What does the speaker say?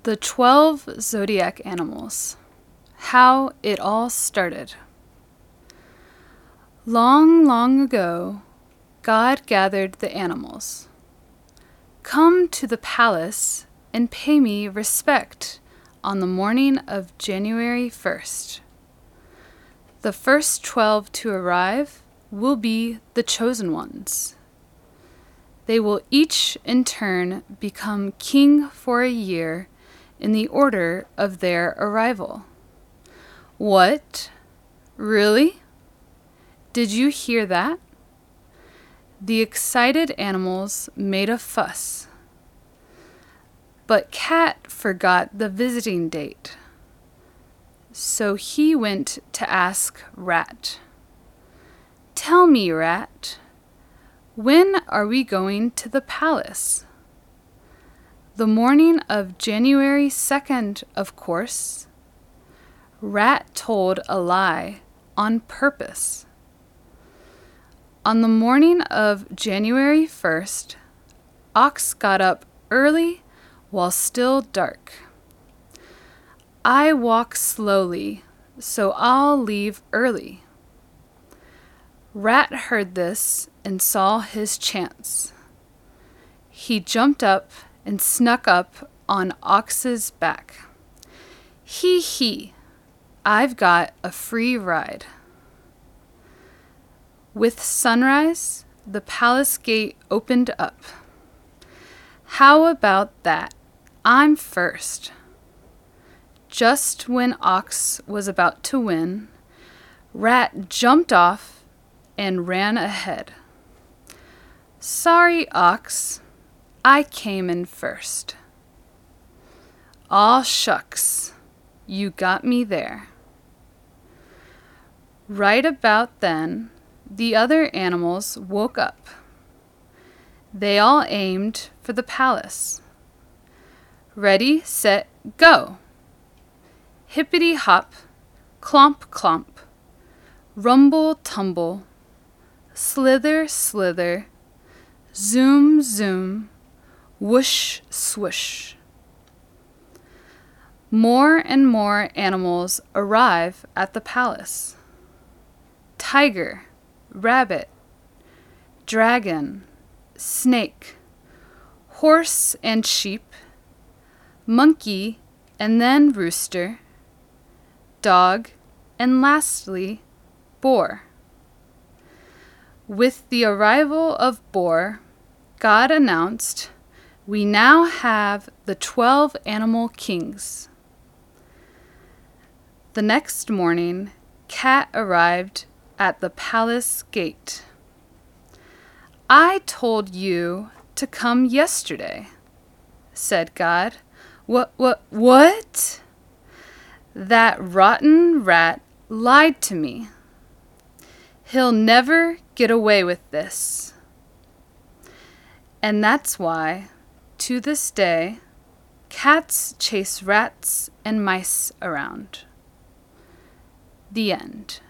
The 12 Zodiac Animals. How it all started. Long, long ago, God gathered the animals. Come to the palace and pay me respect on the morning of January 1st. The first 12 to arrive will be the chosen ones. They will each in turn become king for a year in the order of their arrival. What? Really? Did you hear that? The excited animals made a fuss. But Cat forgot the visiting date. So he went to ask Rat. Tell me, Rat, when are we going to the palace? The morning of January 2nd, of course. Rat told a lie on purpose. On the morning of January 1st, Ox got up early while still dark. I walk slowly, so I'll leave early. Rat heard this and saw his chance. He jumped up and snuck up on Ox's back. Hee hee, I've got a free ride. With sunrise, the palace gate opened up. How about that? I'm first. Just when Ox was about to win, Rat jumped off and ran ahead. Sorry, Ox, I came in first. Aw shucks, you got me there. Right about then, the other animals woke up. They all aimed for the palace. Ready, set, go! Hippity hop, clomp clomp, rumble tumble, slither slither, zoom zoom, whoosh swoosh. More and more animals arrive at the palace. Tiger, rabbit, dragon, snake, horse and sheep, monkey and then rooster, dog, and lastly, boar. With the arrival of Boar, God announced, we now have the 12 animal kings. The next morning, Cat arrived at the palace gate. I told you to come yesterday, said God. What? That rotten rat lied to me. He'll never get away with this. And that's why, to this day, cats chase rats and mice around. The end.